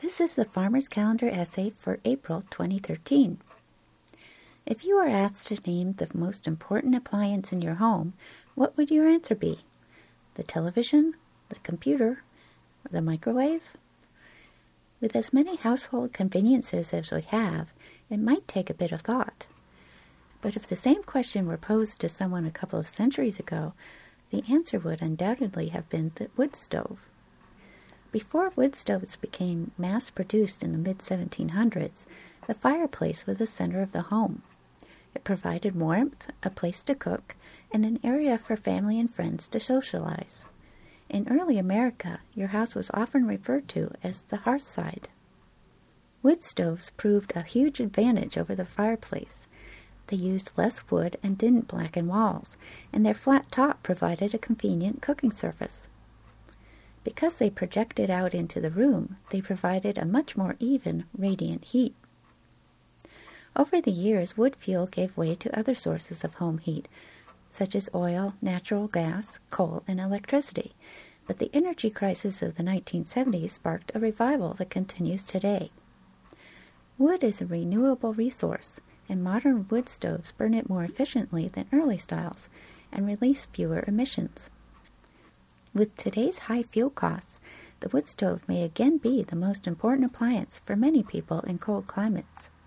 This is the Farmer's Calendar essay for April 2013. If you were asked to name the most important appliance in your home, what would your answer be? The television, the computer, or the microwave? With as many household conveniences as we have, it might take a bit of thought. But if the same question were posed to someone a couple of centuries ago, the answer would undoubtedly have been the wood stove. Before wood stoves became mass-produced in the mid-1700s, the fireplace was the center of the home. It provided warmth, a place to cook, and an area for family and friends to socialize. In early America, your house was often referred to as the hearthside. Wood stoves proved a huge advantage over the fireplace. They used less wood and didn't blacken walls, and their flat top provided a convenient cooking surface. Because they projected out into the room, they provided a much more even, radiant heat. Over the years, wood fuel gave way to other sources of home heat, such as oil, natural gas, coal, and electricity, but the energy crisis of the 1970s sparked a revival that continues today. Wood is a renewable resource, and modern wood stoves burn it more efficiently than early styles and release fewer emissions. With today's high fuel costs, the wood stove may again be the most important appliance for many people in cold climates.